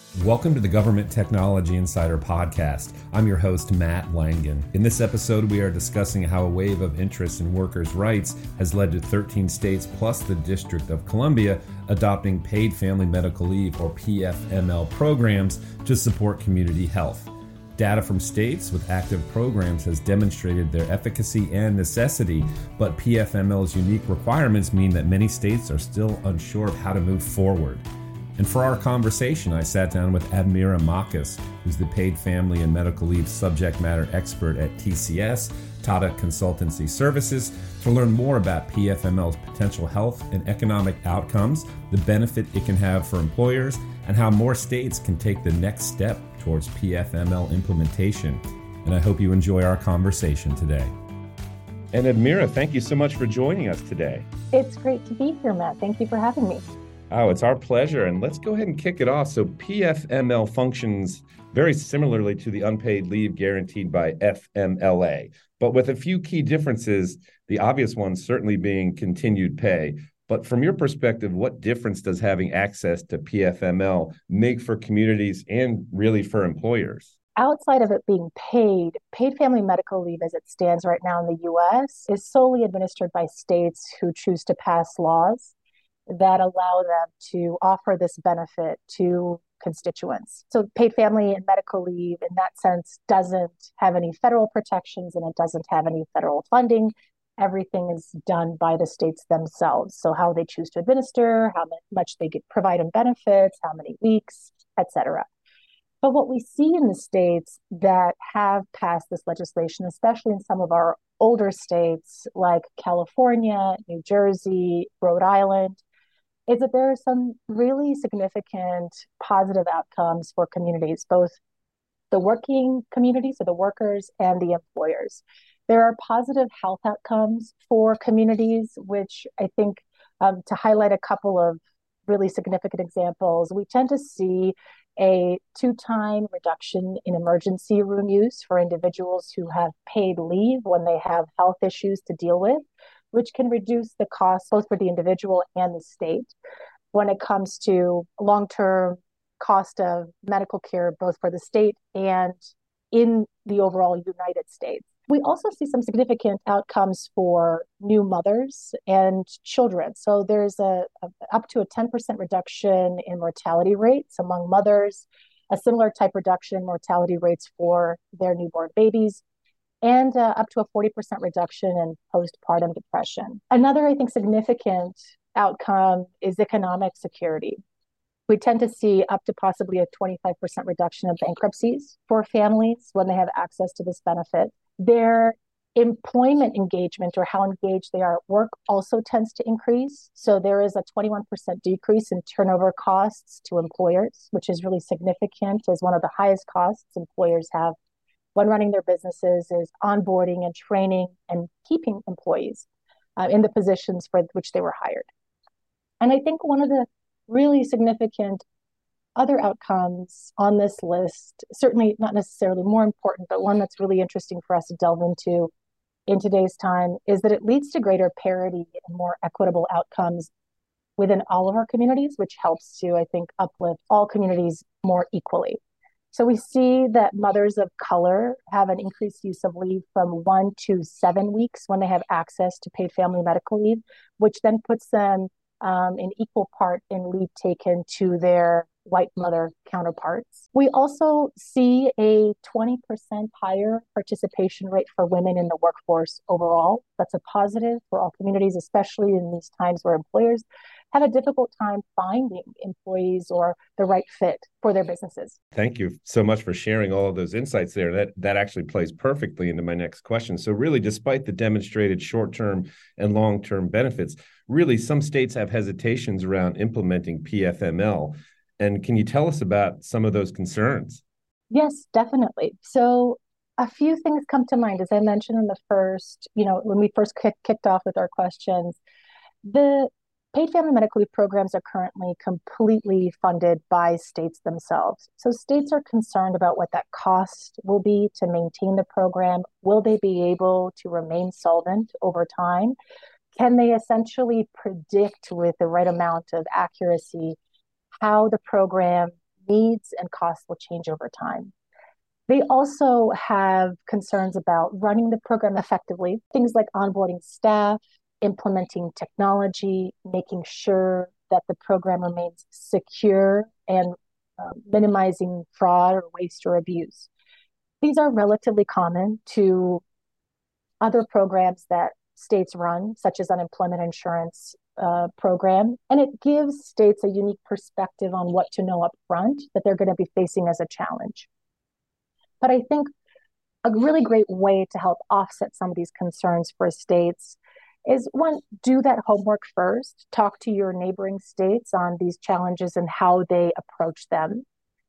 Welcome to the Government Technology Insider Podcast. I'm your host, Matt Langen. In this episode, we are discussing how a wave of interest in workers' rights has led to 13 states plus the District of Columbia adopting paid family medical leave, or PFML, programs to support community health. Data from states with active programs has demonstrated their efficacy and necessity, but PFML's unique requirements mean that many states are still unsure of how to move forward. And for our conversation, I sat down with Admira Makis, who's the paid family and medical leave subject matter expert at TCS, Tata Consultancy Services, to learn more about PFML's potential health and economic outcomes, the benefit it can have for employers, and how more states can take the next step towards PFML implementation. And I hope you enjoy our conversation today. And Admira, thank you so much for joining us today. It's great to be here, Matt. Thank you for having me. Oh, it's our pleasure. And let's go ahead and kick it off. So PFML functions very similarly to the unpaid leave guaranteed by FMLA, but with a few key differences, the obvious ones certainly being continued pay. But from your perspective, what difference does having access to PFML make for communities and really for employers? Outside of it being paid family medical leave as it stands right now in the U.S. is solely administered by states who choose to pass laws that allow them to offer this benefit to constituents. So paid family and medical leave in that sense doesn't have any federal protections and it doesn't have any federal funding. Everything is done by the states themselves. So how they choose to administer, how much they provide in benefits, how many weeks, etc. But what we see in the states that have passed this legislation, especially in some of our older states like California, New Jersey, Rhode Island, is that there are some really significant positive outcomes for communities, both the working communities, so the workers and the employers. There are positive health outcomes for communities, which I think to highlight a couple of really significant examples, we tend to see a 2-time reduction in emergency room use for individuals who have paid leave when they have health issues to deal with, which can reduce the cost both for the individual and the state when it comes to long-term cost of medical care, both for the state and in the overall United States. We also see some significant outcomes for new mothers and children. So there's up to a 10% reduction in mortality rates among mothers, a similar type reduction in mortality rates for their newborn babies, and up to a 40% reduction in postpartum depression. Another, I think, significant outcome is economic security. We tend to see up to possibly a 25% reduction of bankruptcies for families when they have access to this benefit. Their employment engagement, or how engaged they are at work, also tends to increase. So there is a 21% decrease in turnover costs to employers, which is really significant, as one of the highest costs employers have when running their businesses is onboarding and training and keeping employees in the positions for which they were hired. And I think one of the really significant other outcomes on this list, certainly not necessarily more important, but one that's really interesting for us to delve into in today's time, is that it leads to greater parity and more equitable outcomes within all of our communities, which helps to, I think, uplift all communities more equally. So we see that mothers of color have an increased use of leave from 1 to 7 weeks when they have access to paid family medical leave, which then puts them in equal part in leave taken to their white mother counterparts. We also see a 20% higher participation rate for women in the workforce overall. That's a positive for all communities, especially in these times where employers have a difficult time finding employees or the right fit for their businesses. Thank you so much for sharing all of those insights there. That actually plays perfectly into my next question. So really, despite the demonstrated short-term and long-term benefits, really some states have hesitations around implementing PFML. And can you tell us about some of those concerns? Yes, definitely. So a few things come to mind. As I mentioned in the first, when we first kicked off with our questions, the paid family medical leave programs are currently completely funded by states themselves. So states are concerned about what that cost will be to maintain the program. Will they be able to remain solvent over time? Can they essentially predict with the right amount of accuracy how the program needs and costs will change over time. They also have concerns about running the program effectively, things like onboarding staff, implementing technology, making sure that the program remains secure, and minimizing fraud or waste or abuse. These are relatively common to other programs that states run, such as unemployment insurance program, and it gives states a unique perspective on what to know up front that they're going to be facing as a challenge. But I think a really great way to help offset some of these concerns for states is one, do that homework first, talk to your neighboring states on these challenges and how they approach them.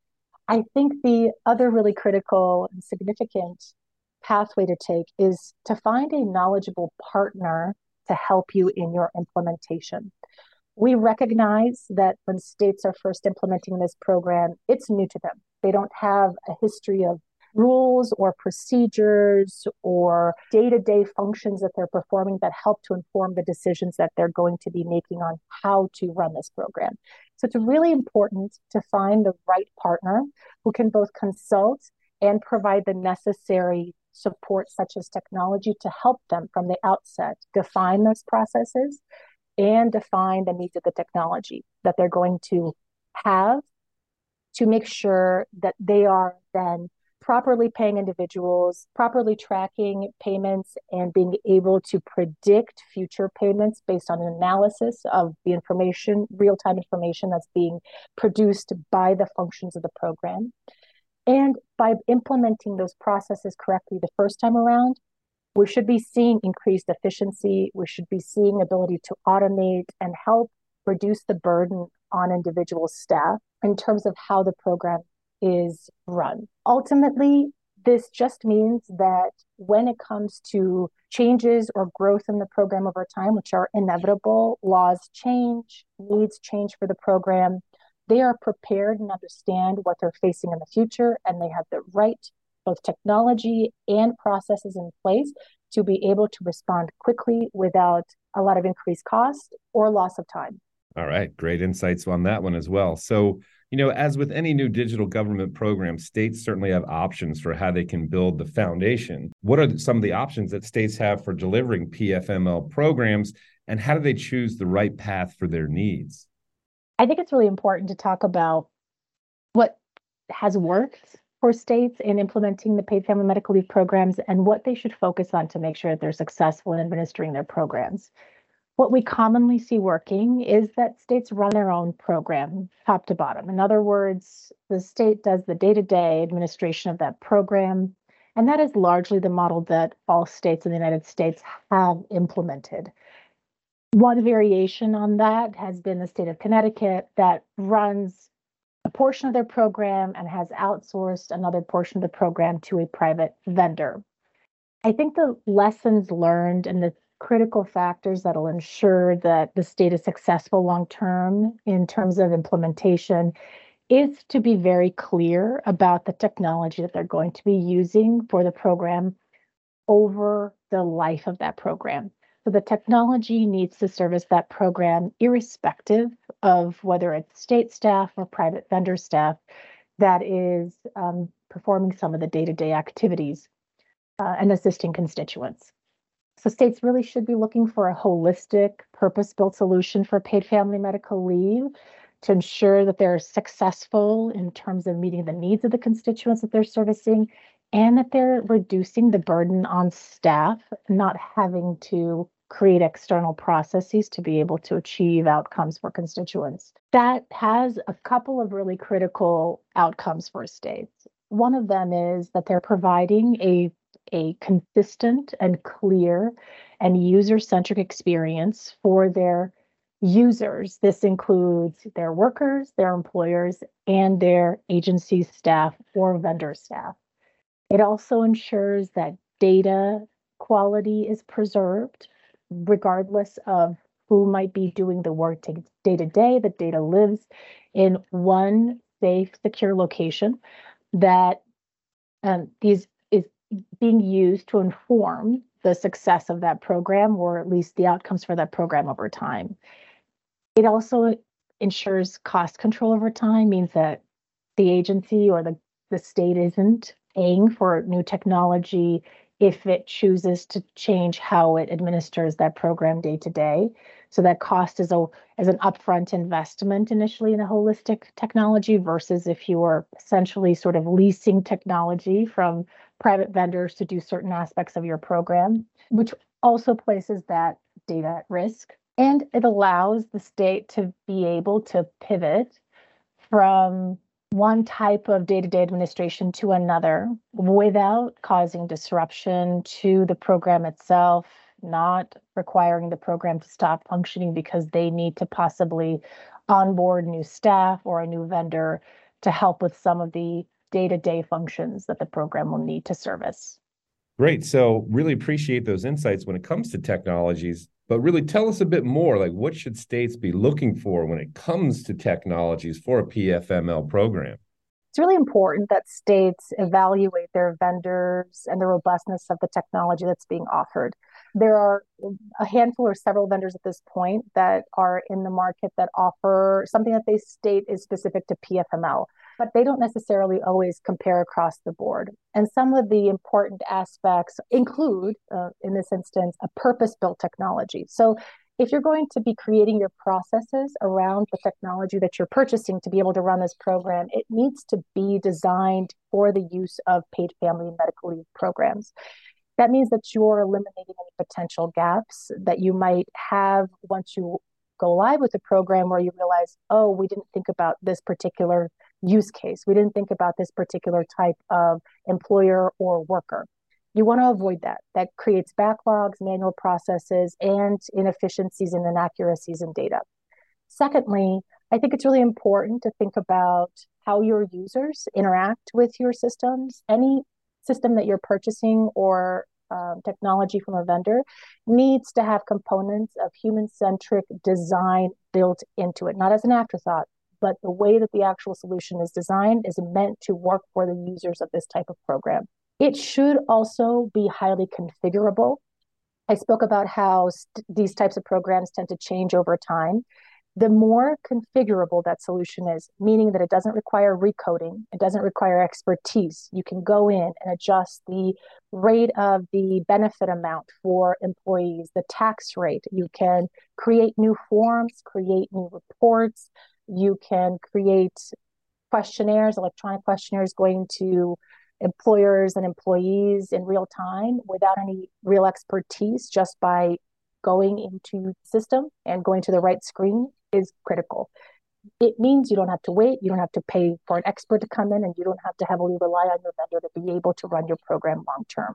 I think the other really critical and significant pathway to take is to find a knowledgeable partner to help you in your implementation. We recognize that when states are first implementing this program, it's new to them. They don't have a history of rules or procedures or day-to-day functions that they're performing that help to inform the decisions that they're going to be making on how to run this program. So it's really important to find the right partner who can both consult and provide the necessary support, such as technology, to help them from the outset define those processes and define the needs of the technology that they're going to have to make sure that they are then properly paying individuals, properly tracking payments, and being able to predict future payments based on an analysis of the information, real-time information that's being produced by the functions of the program. And by implementing those processes correctly the first time around, we should be seeing increased efficiency. We should be seeing ability to automate and help reduce the burden on individual staff in terms of how the program is run. Ultimately, this just means that when it comes to changes or growth in the program over time, which are inevitable, laws change, needs change for the program, they are prepared and understand what they're facing in the future, and they have the right, both technology and processes in place to be able to respond quickly without a lot of increased cost or loss of time. All right, great insights on that one as well. So, as with any new digital government program, states certainly have options for how they can build the foundation. What are some of the options that states have for delivering PFML programs, and how do they choose the right path for their needs? I think it's really important to talk about what has worked for states in implementing the paid family medical leave programs and what they should focus on to make sure that they're successful in administering their programs. What we commonly see working is that states run their own program top to bottom. In other words, the state does the day-to-day administration of that program, and that is largely the model that all states in the United States have implemented. One variation on that has been the state of Connecticut that runs a portion of their program and has outsourced another portion of the program to a private vendor. I think the lessons learned and the critical factors that'll ensure that the state is successful long-term in terms of implementation is to be very clear about the technology that they're going to be using for the program over the life of that program. So the technology needs to service that program irrespective of whether it's state staff or private vendor staff that is performing some of the day-to-day activities and assisting constituents. So states really should be looking for a holistic, purpose-built solution for paid family medical leave to ensure that they're successful in terms of meeting the needs of the constituents that they're servicing, and that they're reducing the burden on staff, not having to create external processes to be able to achieve outcomes for constituents. That has a couple of really critical outcomes for states. One of them is that they're providing a consistent and clear and user-centric experience for their users. This includes their workers, their employers, and their agency staff or vendor staff. It also ensures that data quality is preserved, regardless of who might be doing the work day to day. The data lives in one safe, secure location that is being used to inform the success of that program, or at least the outcomes for that program over time. It also ensures cost control over time, means that the agency or the state isn't paying for new technology if it chooses to change how it administers that program day to day. So that cost is an upfront investment initially in a holistic technology versus if you were essentially sort of leasing technology from private vendors to do certain aspects of your program, which also places that data at risk. And it allows the state to be able to pivot from one type of day-to-day administration to another without causing disruption to the program itself, not requiring the program to stop functioning because they need to possibly onboard new staff or a new vendor to help with some of the day-to-day functions that the program will need to service. Great. So really appreciate those insights when it comes to technologies, but really tell us a bit more, like what should states be looking for when it comes to technologies for a PFML program? It's really important that states evaluate their vendors and the robustness of the technology that's being offered. There are a handful or several vendors at this point that are in the market that offer something that they state is specific to PFML, but they don't necessarily always compare across the board. And some of the important aspects include, in this instance, a purpose-built technology. So if you're going to be creating your processes around the technology that you're purchasing to be able to run this program, it needs to be designed for the use of paid family and medical leave programs. That means that you're eliminating any potential gaps that you might have once you go live with the program where you realize, oh, we didn't think about this particular use case. We didn't think about this particular type of employer or worker. You want to avoid that. That creates backlogs, manual processes, and inefficiencies and inaccuracies in data. Secondly, I think it's really important to think about how your users interact with your systems. Any system that you're purchasing or technology from a vendor needs to have components of human-centric design built into it, not as an afterthought, but the way that the actual solution is designed is meant to work for the users of this type of program. It should also be highly configurable. I spoke about how these types of programs tend to change over time. The more configurable that solution is, meaning that it doesn't require recoding, it doesn't require expertise. You can go in and adjust the rate of the benefit amount for employees, the tax rate. You can create new forms, create new reports. You can create questionnaires, electronic questionnaires going to employers and employees in real time without any real expertise, just by going into the system and going to the right screen is critical. It means you don't have to wait, you don't have to pay for an expert to come in, and you don't have to heavily rely on your vendor to be able to run your program long term.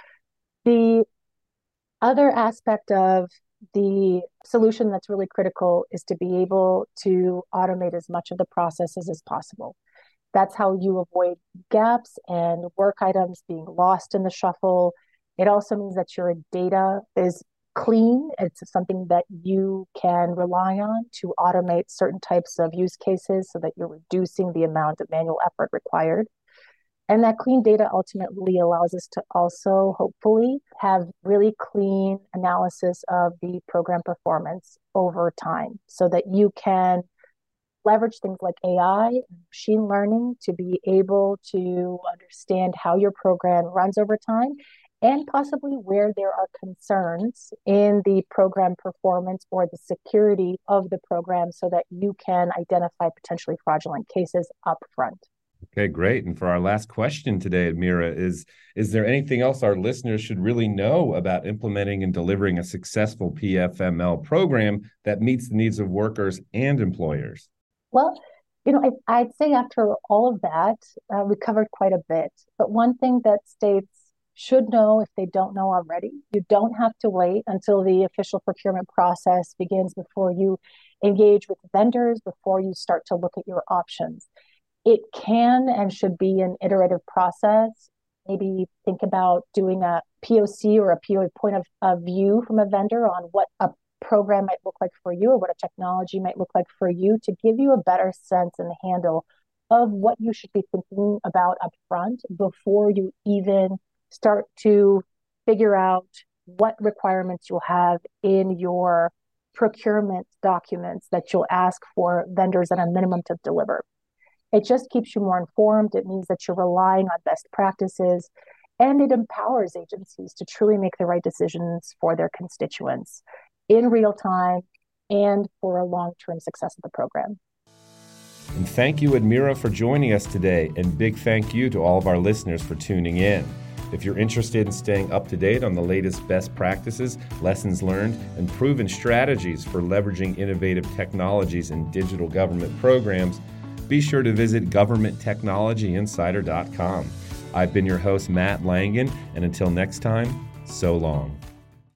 The other aspect of the solution that's really critical is to be able to automate as much of the processes as possible. That's how you avoid gaps and work items being lost in the shuffle. It also means that your data is clean. It's something that you can rely on to automate certain types of use cases so that you're reducing the amount of manual effort required. And that clean data ultimately allows us to also hopefully have really clean analysis of the program performance over time so that you can leverage things like AI and machine learning to be able to understand how your program runs over time and possibly where there are concerns in the program performance or the security of the program so that you can identify potentially fraudulent cases upfront. Okay, great. And for our last question today, Admira, is there anything else our listeners should really know about implementing and delivering a successful PFML program that meets the needs of workers and employers? Well, I'd say after all of that, we covered quite a bit. But one thing that states should know if they don't know already, you don't have to wait until the official procurement process begins before you engage with vendors, before you start to look at your options. It can and should be an iterative process. Maybe think about doing a POC or a PO point of view from a vendor on what a program might look like for you or what a technology might look like for you to give you a better sense and handle of what you should be thinking about up front before you even start to figure out what requirements you'll have in your procurement documents that you'll ask for vendors at a minimum to deliver. It just keeps you more informed. It means that you're relying on best practices, and it empowers agencies to truly make the right decisions for their constituents in real time and for a long-term success of the program. And thank you, Admira, for joining us today. And big thank you to all of our listeners for tuning in. If you're interested in staying up to date on the latest best practices, lessons learned, and proven strategies for leveraging innovative technologies in digital government programs, be sure to visit governmenttechnologyinsider.com. I've been your host, Matt Langen, and until next time, so long.